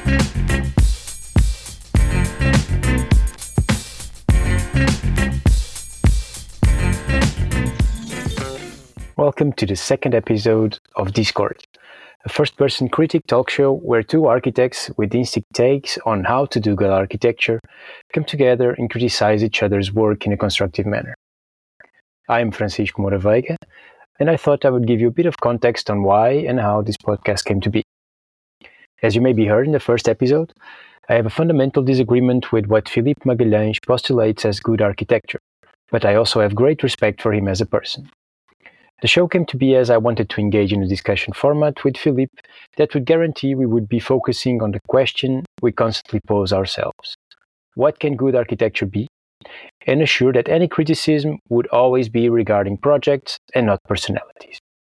Welcome to the second episode of Discord, a first-person critic talk show where two architects with distinct takes on how to do good architecture come together and criticize each other's work in a constructive manner. I am Francisco Moura Veiga, and I thought I would give you a bit of context on why and how this podcast came to be. As you maybe heard in the first episode, I have a fundamental disagreement with what Filipe Magalhães postulates as good architecture, but I also have great respect for him as a person. The show came to be as I wanted to engage in a discussion format with Filipe that would guarantee we would be focusing on the question we constantly pose ourselves. What can good architecture be? And assure that any criticism would always be regarding projects and not personalities.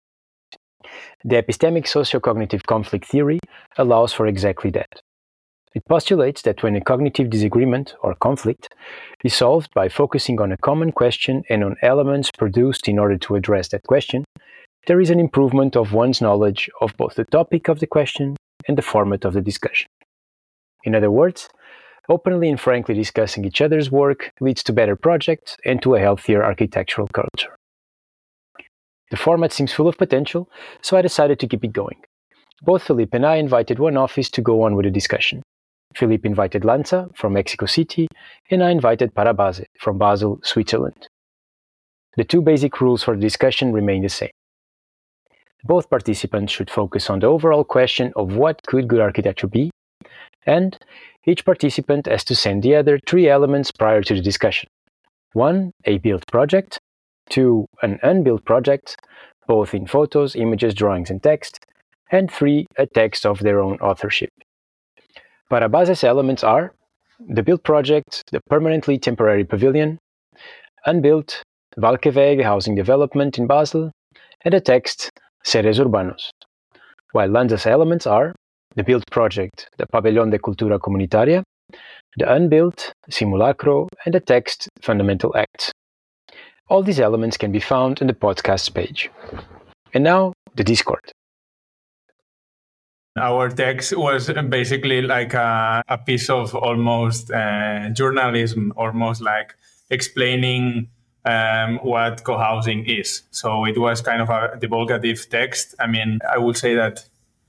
The epistemic socio-cognitive conflict theory allows for exactly that. It postulates that when a cognitive disagreement or conflict is solved by focusing on a common question and on elements produced in order to address that question, there is an improvement of one's knowledge of both the topic of the question and the format of the discussion. In other words, openly and frankly discussing each other's work leads to better projects and to a healthier architectural culture. The format seems full of potential, so I decided to keep it going. Both Filipe and I invited one office to go on with the discussion. Filipe invited Lanza from Mexico City, and I invited Parabase from Basel, Switzerland. The two basic rules for the discussion remain the same. Both participants should focus on the overall question of what could good architecture be, and each participant has to send the other three elements prior to the discussion. 1. A built project. 2. An unbuilt project, both in photos, images, drawings, and text. And 3. A text of their own authorship. Parabase's elements are the built project, the permanently temporary pavilion, unbuilt, Valkeweg housing development in Basel, and the text Seres Urbanos. While Lanza's elements are the built project, the Pabellón de Cultura Comunitaria, the unbuilt, Simulacro, and the text Fundamental Acts. All these elements can be found on the podcast page. And now, the Discord. Our text was basically like a piece of almost journalism, almost like explaining what co-housing is. So it was kind of a divulgative text. I mean, I would say that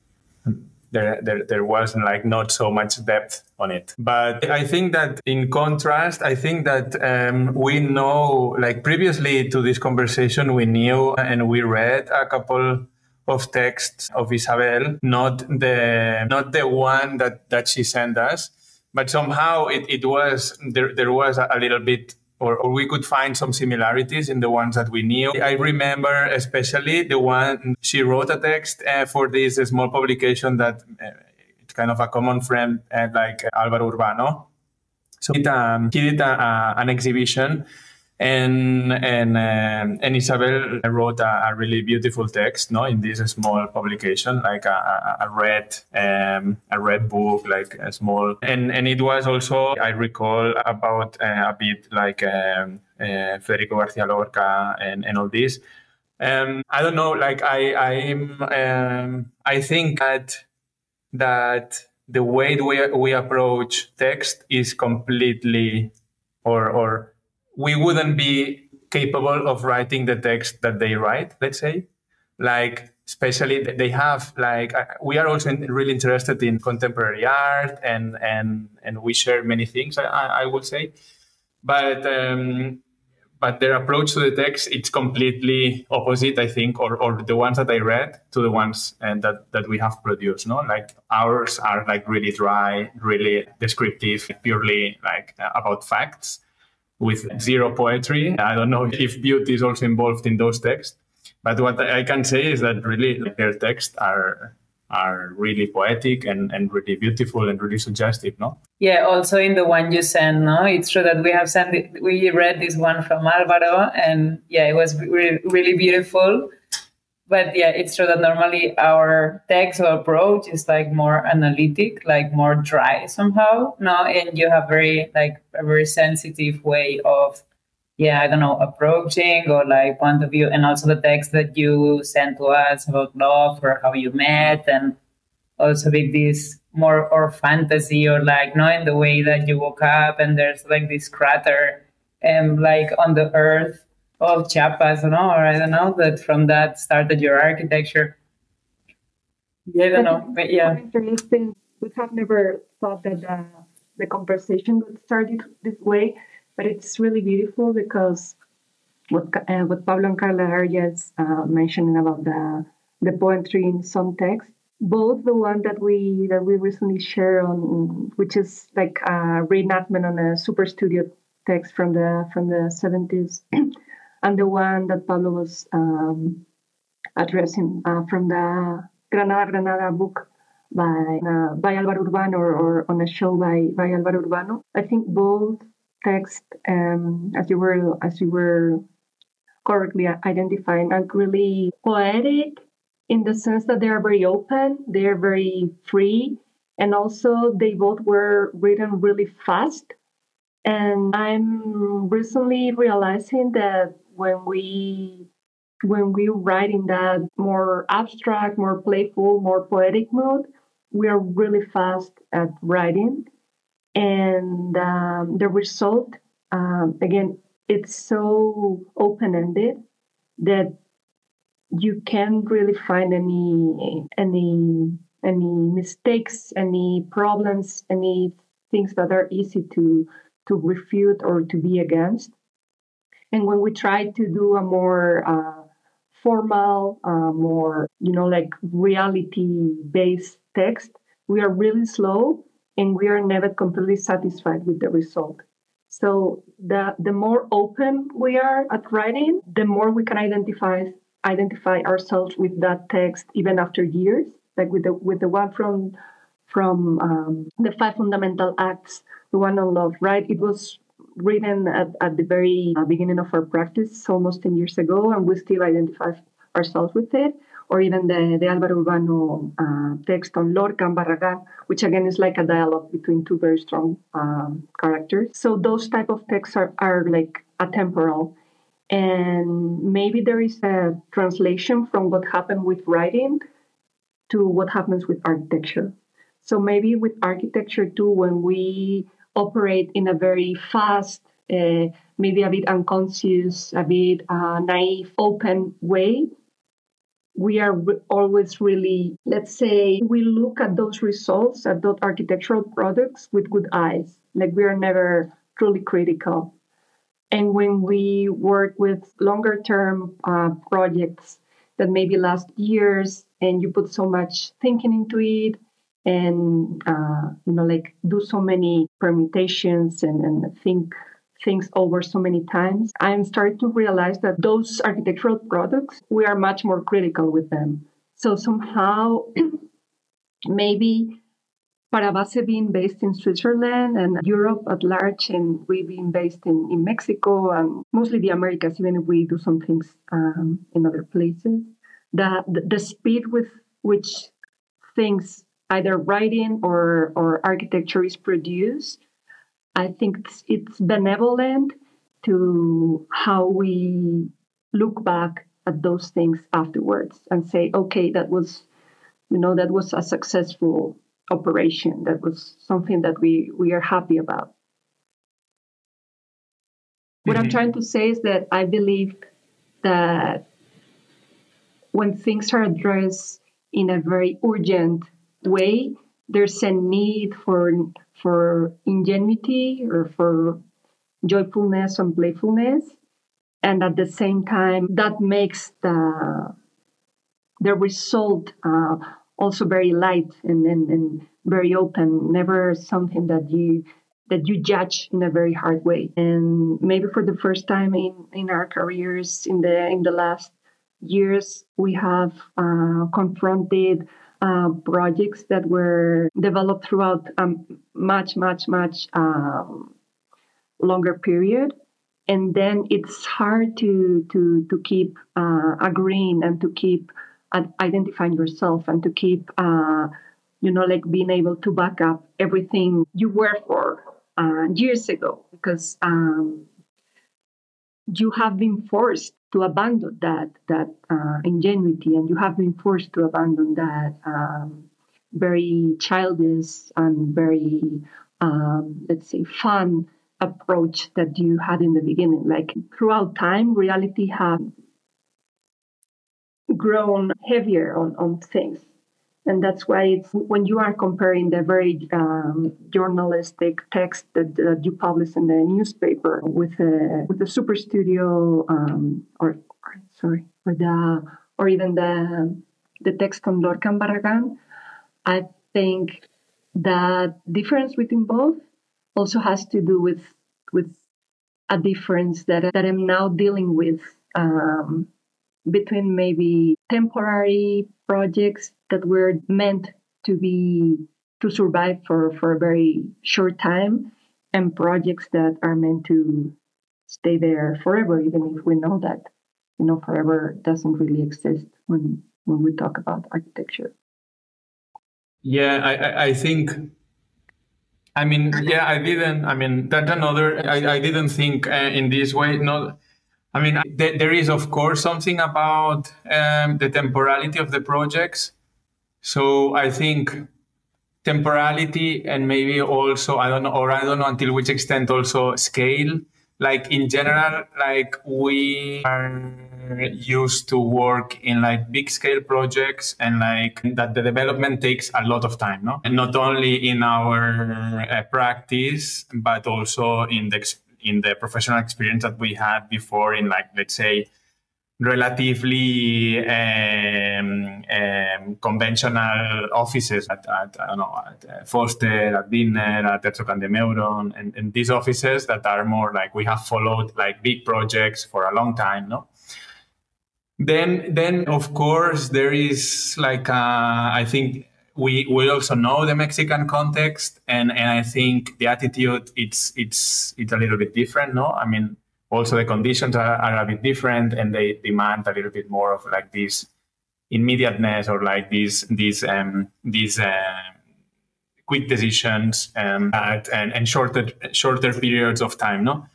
there wasn't like not so much depth on it. But I think that in contrast, I think that we know, like previously to this conversation, we knew and we read a couple of texts of Isabel, not the one that she sent us, but somehow it was there was a little bit, or we could find some similarities in the ones that we knew. I remember especially the one she wrote a text for this small publication that it's kind of a common friend like Álvaro Urbano. So he did an exhibition. And Isabel wrote a really beautiful text, no, in this small publication, like a red book, like a small, and it was also, I recall, about a bit like Federico García Lorca and all this. I don't know, like I think that the way we approach text is completely or we wouldn't be capable of writing the text that they write, let's say. Like, especially they have, like, we are also really interested in contemporary art and we share many things, I would say. But their approach to the text, it's completely opposite, I think, or the ones that I read to the ones that we have produced, no? Like, ours are like really dry, really descriptive, purely like about facts, with zero poetry. I don't know if beauty is also involved in those texts, but what I can say is that really their texts are really poetic and really beautiful and really suggestive, no? Yeah, also in the one you sent, no? It's true that we read this one from Álvaro, and yeah, it was really beautiful. But yeah, it's true that normally our text or approach is like more analytic, like more dry somehow, no? And you have a very sensitive way of, approaching or like point of view. And also the text that you sent to us about love or how you met, and also with this more or fantasy, or like knowing the way that you woke up and there's like this crater like on the earth of Chiapas, or I don't know, that from that started your architecture. Yeah, I don't know, but yeah. Interesting. We have never thought that the conversation would start this way, but it's really beautiful because what Pablo and Carla are just mentioning about the poetry in some texts, both the one that we recently shared on, which is like a reenactment on a Super Studio text from the 70s, and the one that Pablo was addressing from the Granada book by Álvaro Urbano, or on a show by Álvaro Urbano. I think both texts, as you were correctly identifying, are really poetic in the sense that they are very open, they are very free, and also they both were written really fast. And I'm recently realizing that when we write in that more abstract, more playful, more poetic mood, we are really fast at writing. And the result, again, it's so open-ended that you can't really find any mistakes, any problems, any things that are easy to refute or to be against. And when we try to do a more formal, more like reality-based text, we are really slow and we are never completely satisfied with the result. So the more open we are at writing, the more we can identify ourselves with that text even after years. Like with the one from the Five Fundamental Acts, the one on love, right? It was written at the very beginning of our practice almost 10 years ago, and we still identify ourselves with it. Or even the Álvaro Urbano text on Lorca and Barragán, which again is like a dialogue between two very strong characters. So those type of texts are like atemporal. And maybe there is a translation from what happened with writing to what happens with architecture. So maybe with architecture too, when we operate in a very fast, maybe a bit unconscious, a bit naive, open way, we are always really, let's say, we look at those results, at those architectural products with good eyes. Like we are never truly critical. And when we work with longer term projects that maybe last years, and you put so much thinking into it, and like do so many permutations and think things over so many times, I'm starting to realize that those architectural products, we are much more critical with them. So somehow, maybe Parabase being based in Switzerland and Europe at large, and we being based in Mexico and mostly the Americas, even if we do some things in other places, the speed with which things, either writing or architecture, is produced, I think it's benevolent to how we look back at those things afterwards and say, okay, that was a successful operation. That was something that we are happy about. What I'm trying to say is that I believe that when things are addressed in a very urgent way, there's a need for ingenuity or for joyfulness and playfulness. And at the same time, that makes the result also very light and very open, never something that you judge in a very hard way. And maybe for the first time in our careers in the last years, we have confronted projects that were developed throughout a much longer period. And then it's hard to keep agreeing and to keep identifying yourself and to keep like being able to back up everything you were for years ago, because you have been forced to abandon that ingenuity, and you have been forced to abandon very childish and very, let's say, fun approach that you had in the beginning. Like throughout time, reality has grown heavier on things. And that's why it's when you are comparing the very journalistic text that you publish in the newspaper with the Super Studio or even the text on Lorca and Barragan, I think that difference between both also has to do with a difference that I'm now dealing with between maybe temporary projects that were meant to survive for a very short time and projects that are meant to stay there forever, even if we know that forever doesn't really exist when we talk about architecture. Yeah, I think. I didn't think in this way. No, I mean, there is, of course, something about the temporality of the projects. So I think temporality and maybe also, I don't know until which extent also scale. Like in general, like we are used to work in like big scale projects and like that the development takes a lot of time, no? And not only in our practice, but also in the professional experience that we had before in like, let's say, relatively conventional offices at Foster, at Wiener, at Herzog & de Meuron, and these offices that are more like we have followed like big projects for a long time, no? Then of course there is like I think we also know the Mexican context, and I think the attitude it's a little bit different, no? I mean, also the conditions are a bit different, and they demand a little bit more of like this immediateness or like these quick decisions and shorter periods of time, no?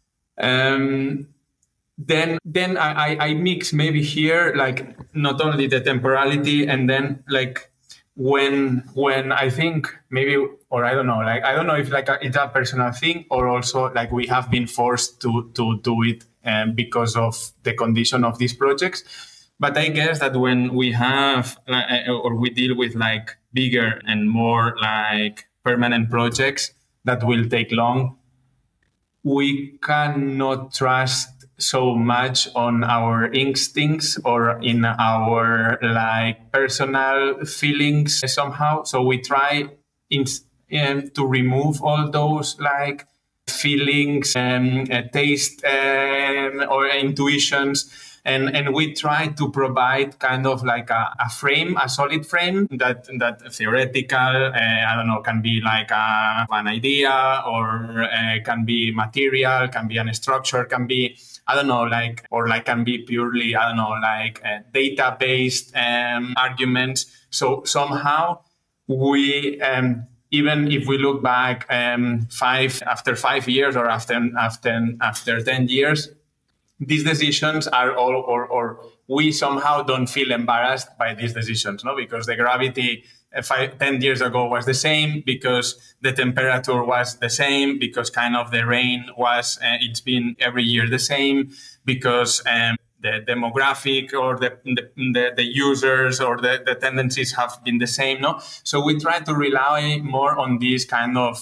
Then I mix maybe here like not only the temporality, and then like when I think maybe, or I don't know if like it's a personal thing or also like we have been forced to do it because of the condition of these projects. But I guess that when we have or we deal with like bigger and more like permanent projects that will take long, we cannot trust so much on our instincts or in our like personal feelings somehow. So we try to remove all those like feelings and taste or intuitions. And we try to provide kind of like a frame, a solid frame that theoretical, I don't know, can be like an idea, or can be material, can be a structure, can be, I don't know, like, or like can be purely, I don't know, like data-based arguments. So somehow we, even if we look back after 5 years or after 10 years, these decisions are all, or we somehow don't feel embarrassed by these decisions, no? Because the gravity 10 years ago was the same, because the temperature was the same, because kind of the rain was, it's been every year the same, because the demographic or the users or the tendencies have been the same, no? So we try to rely more on these kind of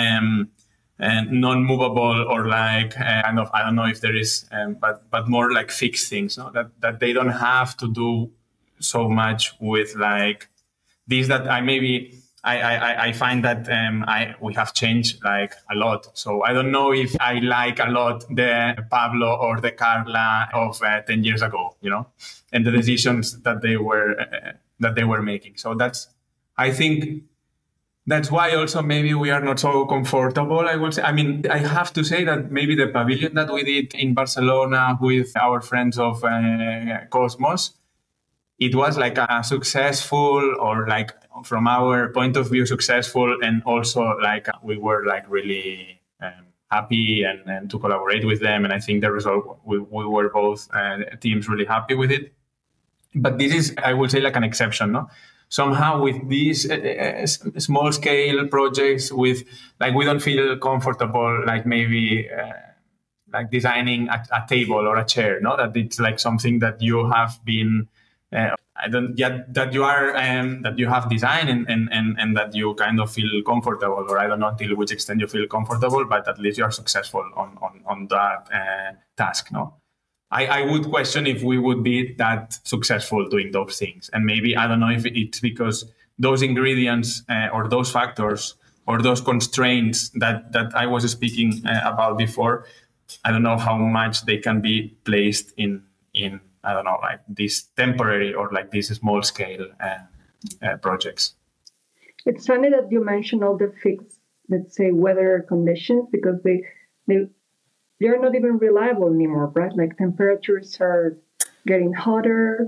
non-movable or like kind of, I don't know if there is, but more like fixed things, no? That they don't have to do so much with like these that I find that we have changed like a lot. So I don't know if I like a lot the Pablo or the Carla of 10 years ago, you know, and the decisions that they were making. So I think that's why also maybe we are not so comfortable, I would say. I mean, I have to say that maybe the pavilion that we did in Barcelona with our friends of Cosmos, it was like a successful, or like from our point of view, successful. And also like we were like really happy and to collaborate with them. And I think the result, we were both teams really happy with it. But this is, I would say, like an exception, no? somehow with these small scale projects, with like we don't feel comfortable, like maybe like designing a table or a chair, no, that it's like something that you have been I don't yet that you are that you have designed and that you kind of feel comfortable, or I don't know till which extent you feel comfortable, but at least you are successful on that task. No, I would question if we would be that successful doing those things, and maybe I don't know if it's because those ingredients or those factors or those constraints that I was speaking about before. I don't know how much they can be placed in I don't know, like these temporary or like these small scale projects. It's funny that you mentioned all the fixed, let's say, weather conditions, because they're not even reliable anymore, right? Like temperatures are getting hotter,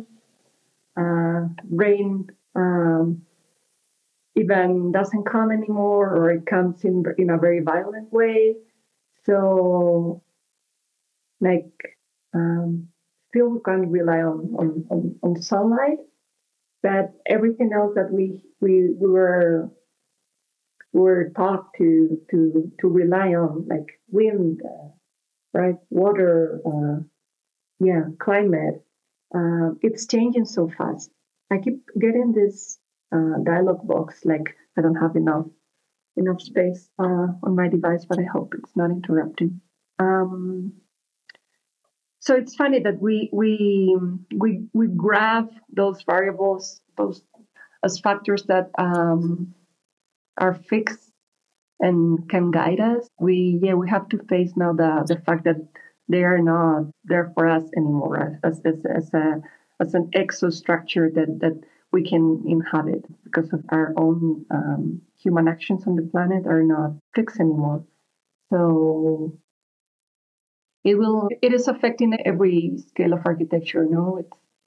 rain even doesn't come anymore, or it comes in a very violent way. So, like, still we can't rely on sunlight, but everything else that we were taught to rely on, like wind, right, water, climate, it's changing so fast. I keep getting this dialog box, like I don't have enough space on my device, but I hope it's not interrupting. So it's funny that we grab those variables, those as factors that are fixed and can guide us. We have to face now the fact that they are not there for us anymore as an exostructure that we can inhabit, because of our own human actions on the planet are not fixed anymore. So it is affecting every scale of architecture. No,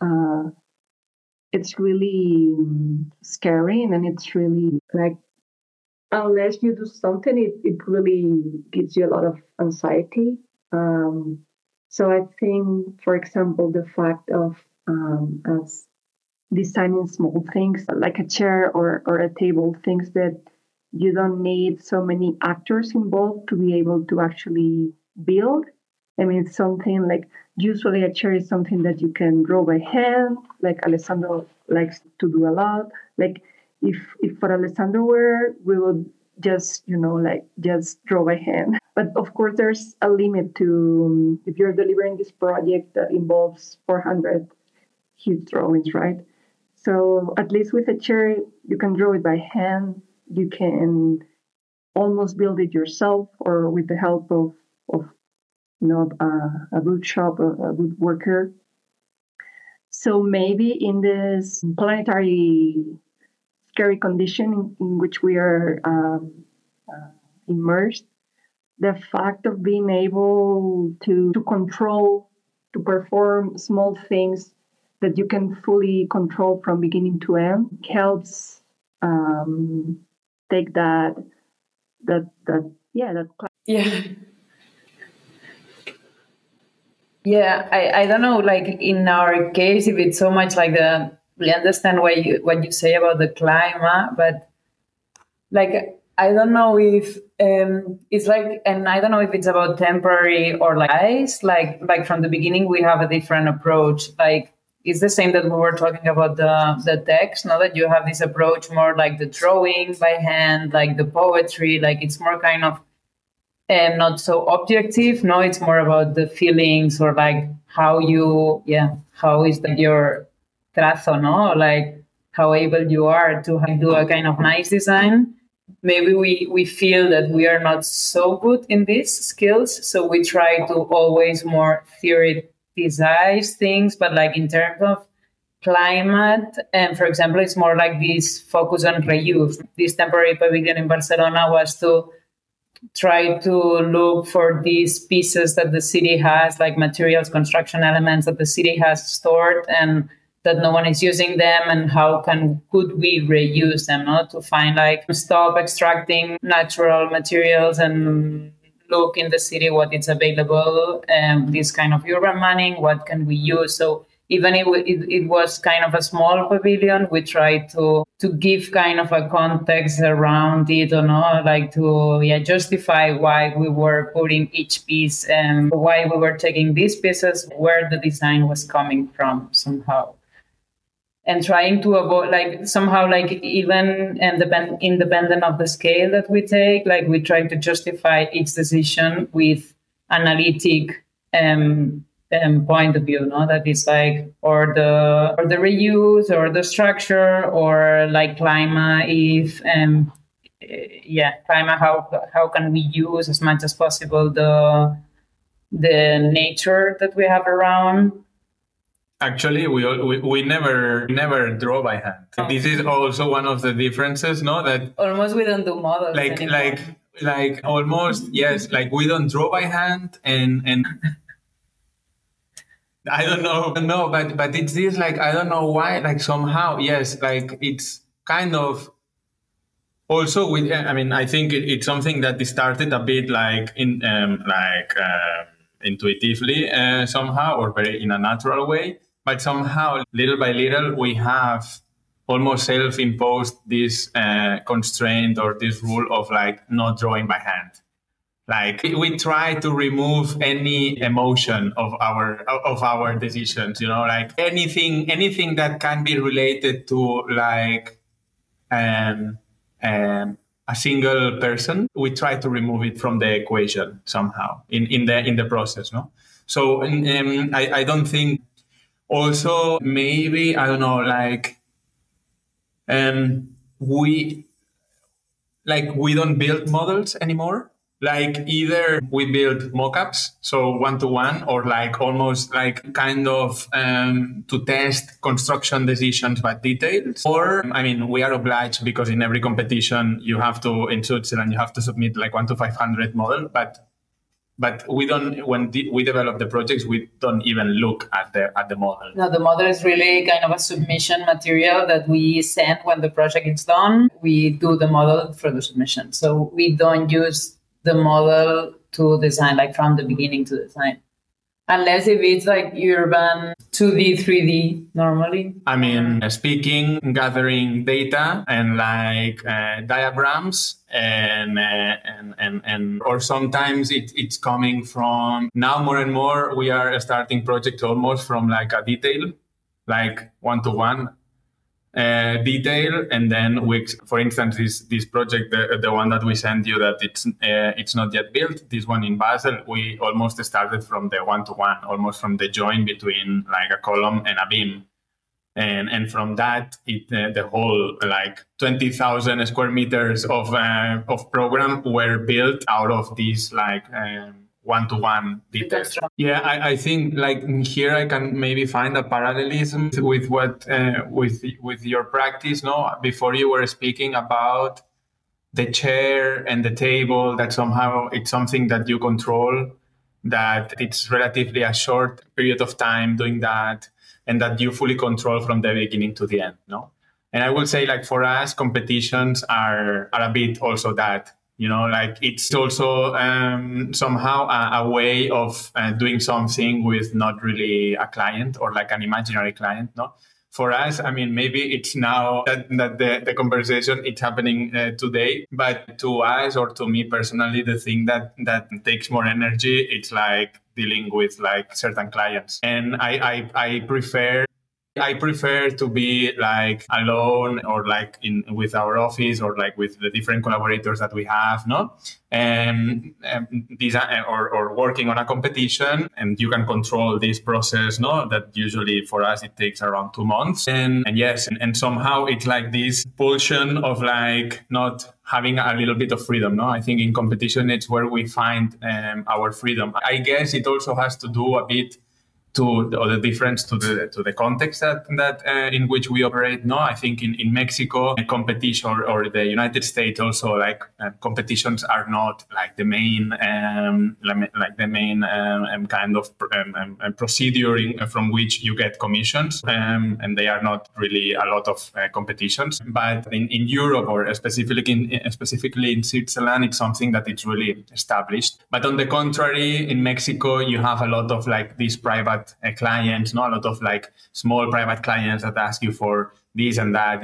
it's really scary, and it's really like, unless you do something, it really gives you a lot of anxiety. So I think, for example, the fact of us designing small things like a chair or a table, things that you don't need so many actors involved to be able to actually build. I mean, it's something like, usually a chair is something that you can draw by hand, like Alessandro likes to do a lot. Like if for Alessandro we would just, just draw by hand. But of course, there's a limit to, if you're delivering this project that involves 400 huge drawings, right? So at least with a chair, you can draw it by hand. You can almost build it yourself, or with the help of a wood shop, a woodworker. So maybe in this planetary scary condition in which we are immersed, the fact of being able to control, to perform small things that you can fully control from beginning to end helps take that. Yeah, I don't know, like in our case, if it's so much like we understand what you say about the climate, but like, I don't know if it's like, and I don't know if it's about temporary or like ice, like from the beginning, we have a different approach. Like, it's the same that we were talking about the text, now that you have this approach more like the drawing by hand, like the poetry, like it's more kind of not so objective. No, it's more about the feelings, or like how is that your trazo, no? Like how able you are to do a kind of nice design. Maybe we feel that we are not so good in these skills, so we try to always more theorize things, but like in terms of climate, and for example, it's more like this focus on reuse. This temporary pavilion in Barcelona was to try to look for these pieces that the city has, like materials, construction elements that the city has stored and that no one is using them, and how could we reuse them, no? To find, like, stop extracting natural materials and look in the city what is available, this kind of urban mining, what can we use. So even if it was kind of a small pavilion, we tried to give kind of a context around it, or not, like to justify why we were putting each piece and why we were taking these pieces, where the design was coming from somehow. And trying to avoid, like, somehow, like, even independent of the scale that we take, like, we try to justify each decision with analytic point of view, no? That is like, or the reuse, or the structure, or like climate, if climate, how can we use as much as possible the nature that we have around. Actually, we never draw by hand. This is also one of the differences, no? That almost we don't do models anymore. like almost, yes, like we don't draw by hand, and I don't know, but it's this, like, I don't know why, like somehow, yes, like it's kind of also with, I mean, I think it's something that started a bit like intuitively somehow, or very in a natural way. But somehow, little by little, we have almost self-imposed this constraint, or this rule of like not drawing by hand. Like, we try to remove any emotion of our decisions. You know, like anything that can be related to like a single person, we try to remove it from the equation somehow in the process. No, so I don't think. Also, maybe, I don't know, like, we don't build models anymore. Like, either we build mockups, so one-to-one, or like almost like kind of to test construction decisions but details. Or, I mean, we are obliged, because in every competition you have to, in Switzerland, you have to submit like 1 to 500 model, but we don't. When we develop the projects, we don't even look at the model. No, the model is really kind of a submission material that we send when the project is done. We do the model for the submission, so we don't use the model to design, like from the beginning to design, unless if it's like urban 2D, 3D normally. I mean, speaking, gathering data, and like diagrams, and or sometimes it's coming from, now more and more we are starting projects almost from like a detail, like one-to-one detail, and then we, for instance, this project, the one that we sent you, that it's not yet built, this one in Basel, we almost started from the one-to-one, almost from the join between like a column and a beam. And from that, the whole like 20,000 square meters of program were built out of these like one-to-one details. Yeah, I think like here I can maybe find a parallelism with what with your practice. No, before you were speaking about the chair and the table, that somehow it's something that you control, that it's relatively a short period of time doing that, and that you fully control from the beginning to the end. No, and I would say, like, for us, competitions are a bit also that. You know, like, it's also somehow a way of doing something with not really a client, or like an imaginary client, no? For us, I mean, maybe it's now that the conversation it's happening today, but to us, or to me personally, the thing that takes more energy, it's like dealing with like certain clients. And I prefer to be like alone, or like with our office, or like with the different collaborators that we have, no? And design or working on a competition, and you can control this process, no? That usually for us it takes around 2 months. And yes, and somehow it's like this pulsion of like not having a little bit of freedom, no? I think in competition it's where we find our freedom. I guess it also has to do a bit to the difference to the context that in which we operate. No, I think in Mexico, competition, or the United States also, like competitions are not like the main kind of procedure from which you get commissions, and they are not really a lot of competitions. But in Europe, or specifically in Switzerland, it's something that it's really established. But on the contrary, in Mexico, you have a lot of like these private private clients, a lot of like small private clients that ask you for this and that,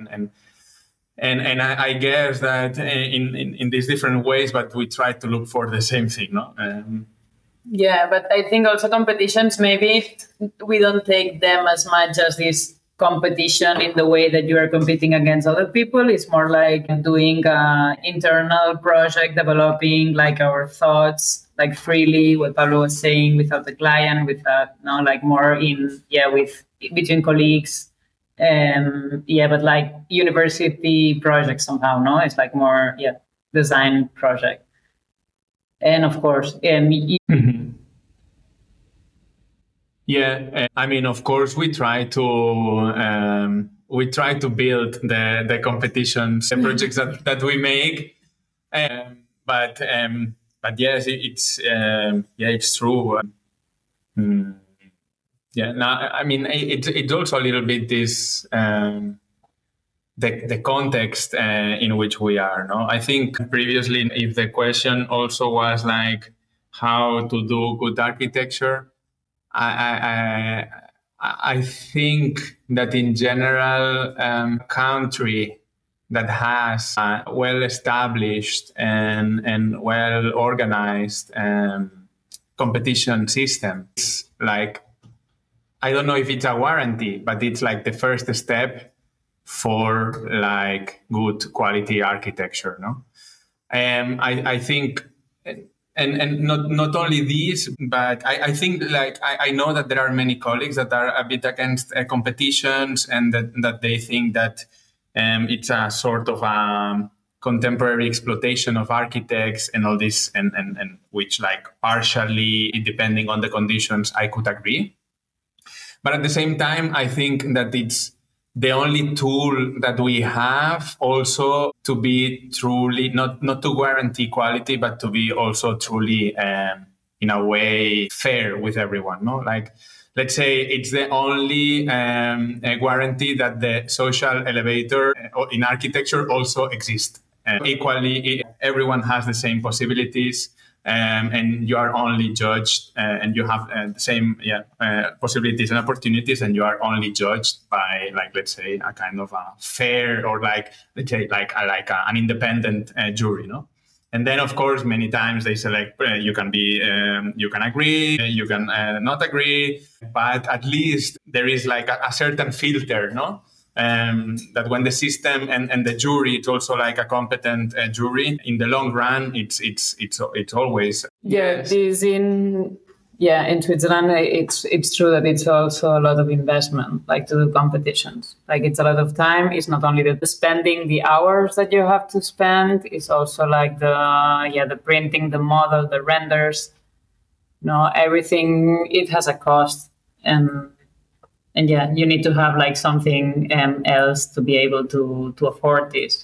and I guess that in these different ways, but we try to look for the same thing, no? Yeah, but I think also competitions, maybe we don't take them as much as this competition in the way that you are competing against other people. It's more like doing an internal project, developing like our thoughts, like freely, what Pablo was saying, without the client, without, like more with between colleagues. But like university projects somehow, no? It's like more, design project. And of course, Yeah, I mean, of course, we try to build the competitions, the projects that we make, but yes, it's true. Now, I mean, it's also a little bit this the context in which we are. No, I think previously, if the question also was like how to do good architecture, I think that in general, country that has a well-established and well-organized competition system, it's like, I don't know if it's a warranty, but it's like the first step for like good quality architecture. No, I think. And not only this, but I think like I know that there are many colleagues that are a bit against competitions, and that they think that it's a sort of contemporary exploitation of architects and all this, and which like partially, depending on the conditions, I could agree. But at the same time, I think that it's the only tool that we have also to be truly, not to guarantee quality, but to be also truly, in a way, fair with everyone. No, like, let's say it's the only guarantee that the social elevator in architecture also exists. Equally, everyone has the same possibilities. And you are only judged, and you have the same possibilities and opportunities, and you are only judged by, like, let's say, a kind of a fair, or like, let's say, an independent jury, no? And then, of course, many times they select. You can agree, you can not agree, but at least there is like a certain filter, no? That when the system and the jury, it's also like a competent jury, in the long run, it's always in Switzerland, it's true that it's also a lot of investment, like to do competitions. Like, it's a lot of time. It's not only the spending the hours that you have to spend. It's also like the printing, the model, the renders. Everything, it has a cost, and you need to have like something else to be able to afford this.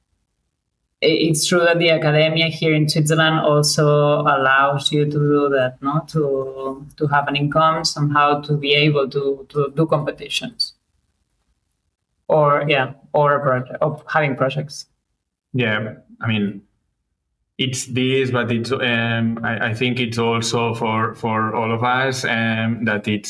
It's true that the academia here in Switzerland also allows you to do that, no? To have an income somehow, to be able to do competitions, or a project, of having projects. Yeah, I mean, it's this, but it's I think it's also for all of us that it's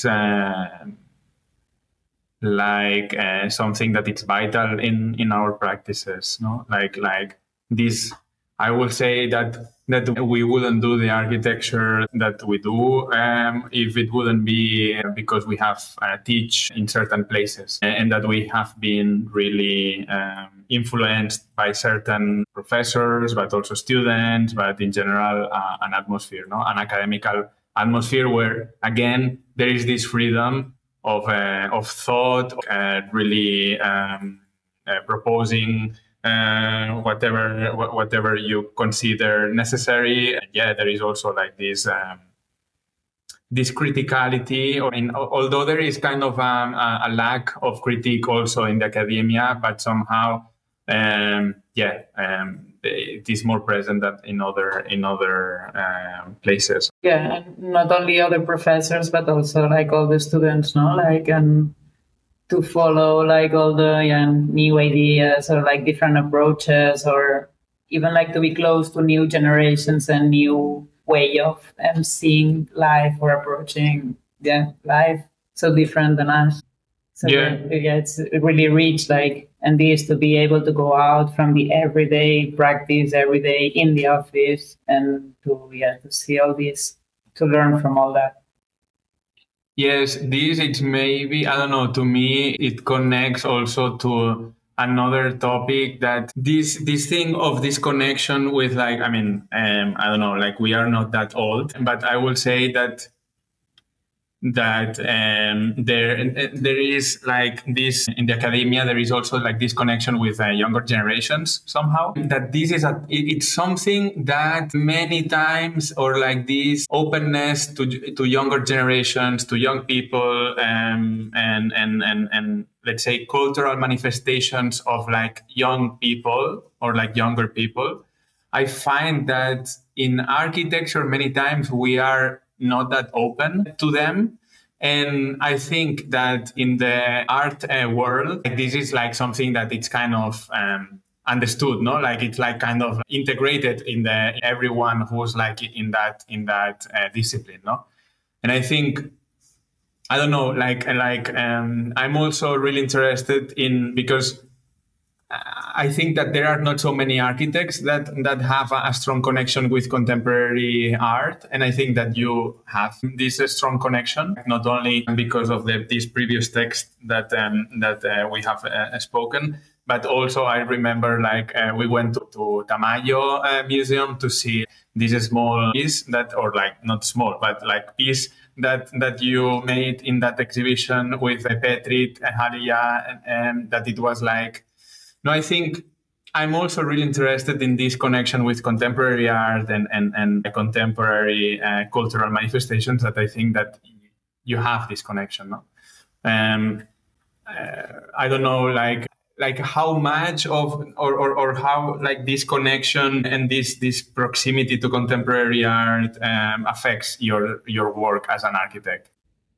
something that it's vital in our practices, no? Like this, I will say that we wouldn't do the architecture that we do if it wouldn't be because we have teach in certain places, and that we have been really influenced by certain professors, but also students, but in general an atmosphere, no? An academical atmosphere where, again, there is this freedom of thought, really proposing whatever you consider necessary. Yeah, there is also like this criticality, although there is kind of a lack of critique also in the academia, but somehow it is more present than in other places. Yeah, and not only other professors, but also like all the students, no? Like, and to follow like all the new ideas, or like different approaches, or even like to be close to new generations and new way of seeing life or approaching life so different than us. So it's really rich, like, and this to be able to go out from the everyday practice every day in the office and to see all this, to learn from all that. Yes, this it's maybe, I don't know, to me it connects also to another topic, that this thing of this connection with, like, I mean, I don't know, like, we are not that old, but I will say that there is like this in the academia. There is also like this connection with younger generations somehow. That this is it's something that many times, or like this openness to younger generations, to young people, and let's say cultural manifestations of like young people or like younger people. I find that in architecture many times we are not that open to them. And I think that in the art world, this is like something that it's kind of understood, no? Like it's like kind of integrated in the everyone who's like in that discipline, no? And I think, I don't know, I'm also really interested in, because I think that there are not so many architects that have a strong connection with contemporary art. And I think that you have this strong connection, not only because of this previous text that we have spoken, but also I remember we went to Tamayo Museum to see this small piece that, or like not small, but like piece that you made in that exhibition with Petrit and Halia, and that it was like, no, I think I'm also really interested in this connection with contemporary art and contemporary cultural manifestations, that I think that you have this connection. No? I don't know, like how much of or how like this connection and this proximity to contemporary art affects your work as an architect.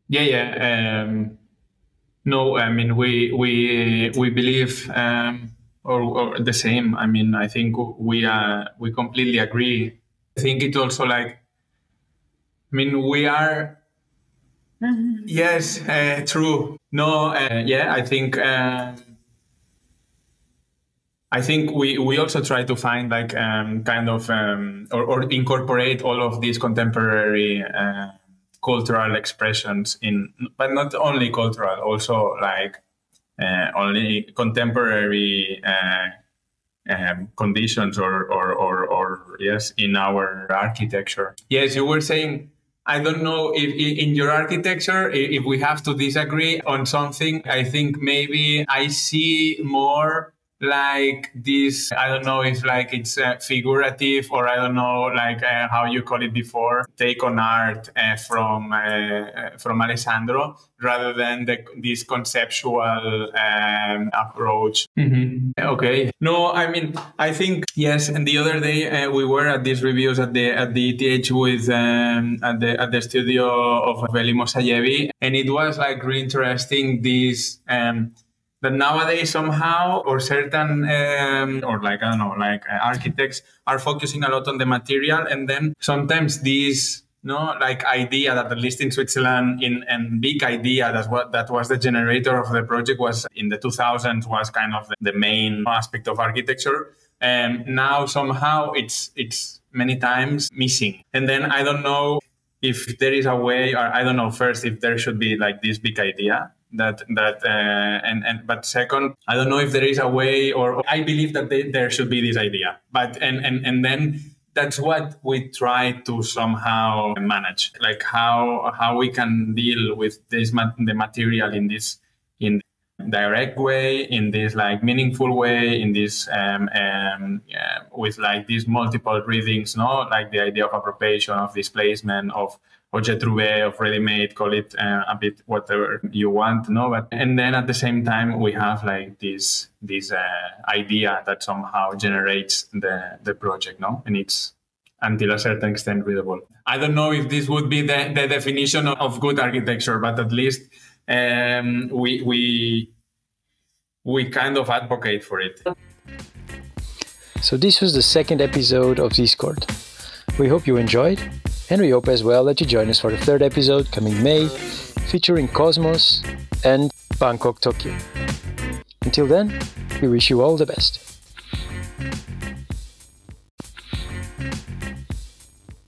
No, I mean we believe. Or the same. I mean, I think we completely agree. I think it's also like, I mean, we are. Yes, true. No, I think we also try to find like kind of or incorporate all of these contemporary cultural expressions in, but not only cultural, also like. Only contemporary conditions or yes, in our architecture. Yes, you were saying, I don't know if in your architecture, if we have to disagree on something. I think maybe I see more like this, I don't know if like it's figurative, or I don't know like how you call it before, take on art from Alessandro, rather than this conceptual approach. Mm-hmm. Okay. No, I mean, I think, yes. And the other day we were at these reviews at the ETH with at the studio of Veli Mosayevi, and it was like really interesting this that nowadays somehow, or certain or like, I don't know, like architects are focusing a lot on the material, and then sometimes these like idea that, at least in Switzerland, and big idea that was the generator of the project, was in the 2000s, was kind of the main aspect of architecture, and now somehow it's many times missing. And then I don't know if there is a way, or I don't know, first, if there should be like this big idea but second, I don't know if there is a way, or I believe that there should be this idea, but and then that's what we try to somehow manage, like how we can deal with this the material in direct way, in this like meaningful way, in this with like these multiple readings, like the idea of appropriation, of displacement, of objet trouvé, of ready-made, call it a bit whatever you want, but and then at the same time we have like this idea that somehow generates the project, and it's until a certain extent readable. I don't know if this would be the definition of good architecture, but at least we kind of advocate for it. So this was the second episode of Discord. We hope you enjoyed. And we hope as well that you join us for the third episode coming May, featuring Cosmos and Bangkok, Tokyo. Until then, we wish you all the best.